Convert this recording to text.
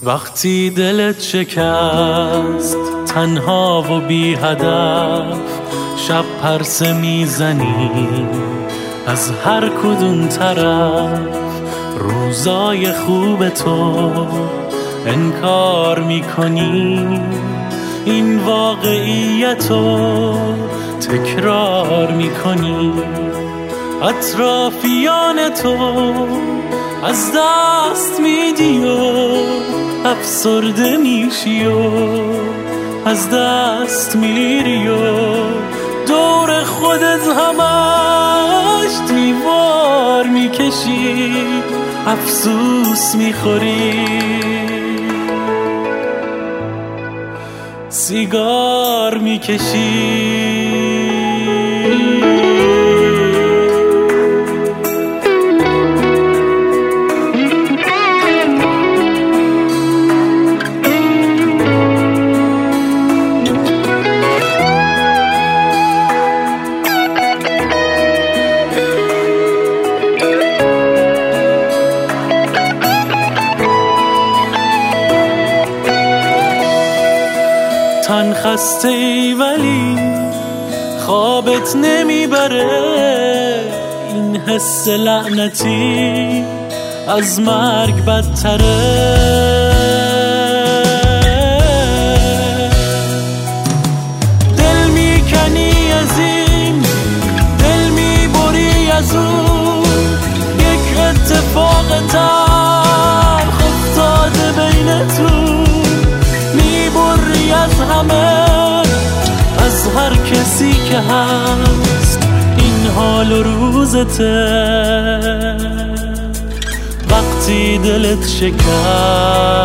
وقتی دلت شکست تنها و بی هدف، شب پرسه میزنی از هر کدوم طرف، روزای خوب تو انکار میکنی، این واقعیتو تکرار میکنی، اطرافیان تو از دست میدی و افسرده میشی و از دست میری و دور خودت همش دیوار میکشی، افسوس میخوری، سیگار میکشی. تن خسته ای ولی خوابت نمیبره، این حس لعنتی از مرگ بدتره. دل میکنی از این، دل میبری از اون، یک اتفاق تلخ افتاده بینتون، میبری از همه، از هر کسی که هست، این حال و روزته. وقتی دلت شکست